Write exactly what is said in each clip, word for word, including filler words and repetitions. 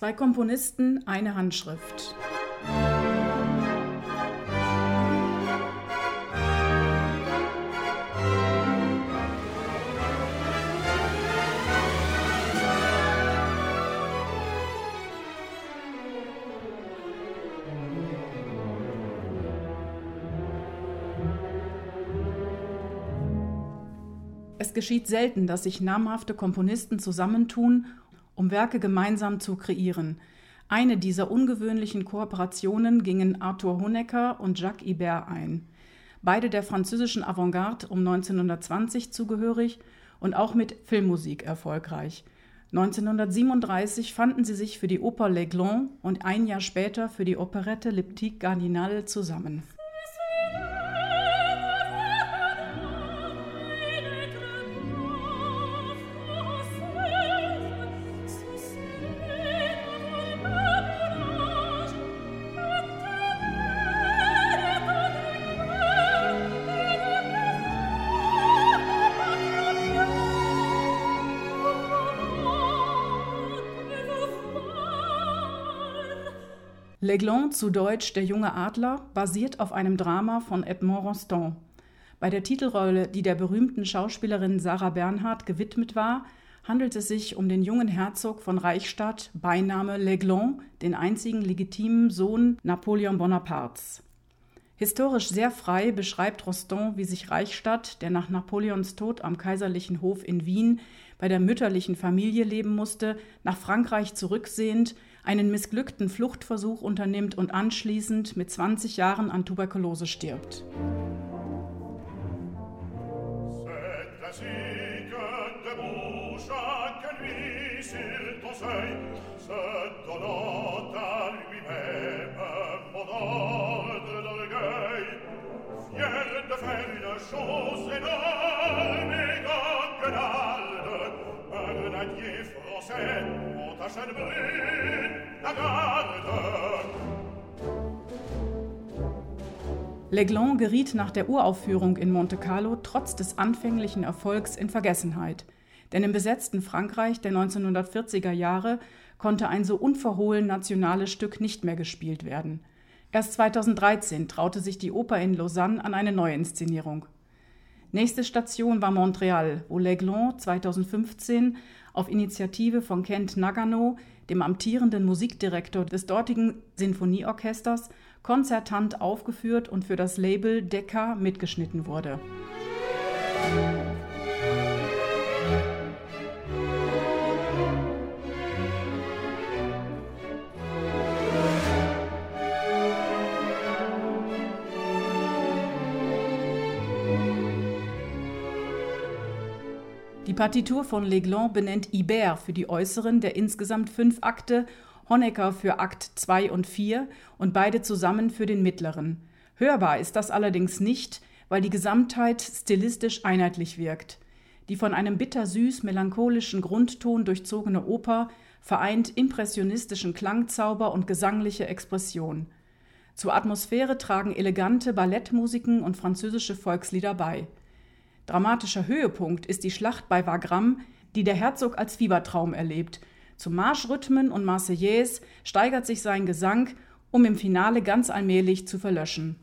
Zwei Komponisten, eine Handschrift. Es geschieht selten, dass sich namhafte Komponisten zusammentun, um Werke gemeinsam zu kreieren. Eine dieser ungewöhnlichen Kooperationen gingen Arthur Honegger und Jacques Ibert ein. Beide der französischen Avantgarde um neunzehnhundertzwanzig zugehörig und auch mit Filmmusik erfolgreich. neunzehnhundertsiebenunddreißig fanden sie sich für die Oper L'Aiglon und ein Jahr später für die Operette Le Petit Cardinal zusammen. L'Aiglon, zu Deutsch Der junge Adler, basiert auf einem Drama von Edmond Rostand. Bei der Titelrolle, die der berühmten Schauspielerin Sarah Bernhardt gewidmet war, handelt es sich um den jungen Herzog von Reichstadt, Beiname L'Aiglon, den einzigen legitimen Sohn Napoleon Bonapartes. Historisch sehr frei beschreibt Rostand, wie sich Reichstadt, der nach Napoleons Tod am kaiserlichen Hof in Wien bei der mütterlichen Familie leben musste, nach Frankreich zurücksehend, einen missglückten Fluchtversuch unternimmt und anschließend mit zwanzig Jahren an Tuberkulose stirbt. L'Aiglon geriet nach der Uraufführung in Monte Carlo trotz des anfänglichen Erfolgs in Vergessenheit. Denn im besetzten Frankreich der neunzehnhundertvierziger Jahre konnte ein so unverhohlen nationales Stück nicht mehr gespielt werden. Erst zweitausenddreizehn traute sich die Oper in Lausanne an eine Neuinszenierung. Nächste Station war Montreal, wo L'Aiglon zweitausendfünfzehn auf Initiative von Kent Nagano, dem amtierenden Musikdirektor des dortigen Sinfonieorchesters, konzertant aufgeführt und für das Label Decca mitgeschnitten wurde. Die Partitur von L'Aiglon benennt Ibert für die äußeren der insgesamt fünf Akte, Honegger für Akt zwei und vier und beide zusammen für den mittleren. Hörbar ist das allerdings nicht, weil die Gesamtheit stilistisch einheitlich wirkt. Die von einem bittersüß-melancholischen Grundton durchzogene Oper vereint impressionistischen Klangzauber und gesangliche Expression. Zur Atmosphäre tragen elegante Ballettmusiken und französische Volkslieder bei. Dramatischer Höhepunkt ist die Schlacht bei Wagram, die der Herzog als Fiebertraum erlebt. Zu Marschrhythmen und Marseillaise steigert sich sein Gesang, um im Finale ganz allmählich zu verlöschen.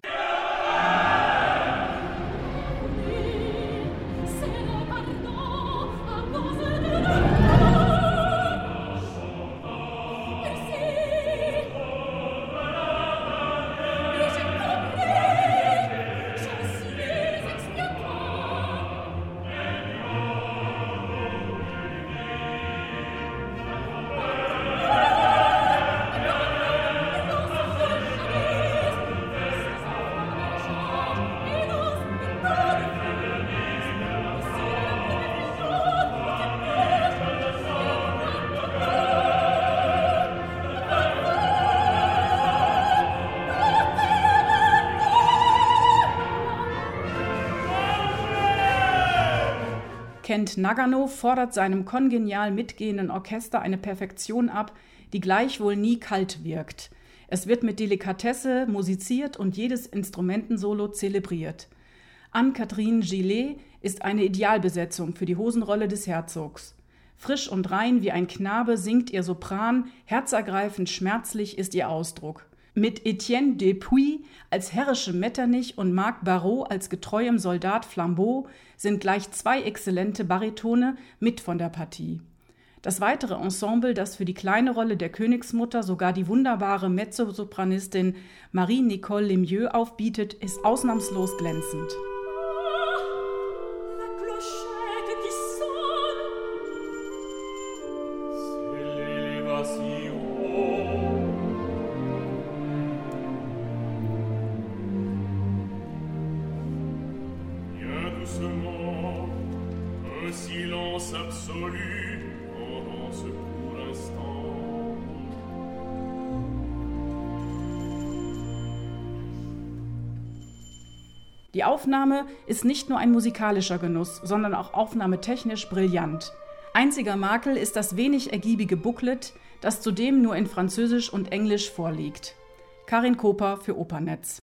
Kent Nagano fordert seinem kongenial mitgehenden Orchester eine Perfektion ab, die gleichwohl nie kalt wirkt. Es wird mit Delikatesse musiziert und jedes Instrumentensolo zelebriert. Anne-Catherine Gillet ist eine Idealbesetzung für die Hosenrolle des Herzogs. Frisch und rein wie ein Knabe singt ihr Sopran, herzergreifend schmerzlich ist ihr Ausdruck. Mit Etienne Dupuis als herrischem Metternich und Marc Barrault als getreuem Soldat Flambeau sind gleich zwei exzellente Baritone mit von der Partie. Das weitere Ensemble, das für die kleine Rolle der Königsmutter sogar die wunderbare Mezzosopranistin Marie-Nicole Lemieux aufbietet, ist ausnahmslos glänzend. Un silence absolu pendant ce court instant. Die Aufnahme ist nicht nur ein musikalischer Genuss, sondern auch aufnahmetechnisch brillant. Einziger Makel ist das wenig ergiebige Booklet, das zudem nur in Französisch und Englisch vorliegt. Karin Koper für Opernetz.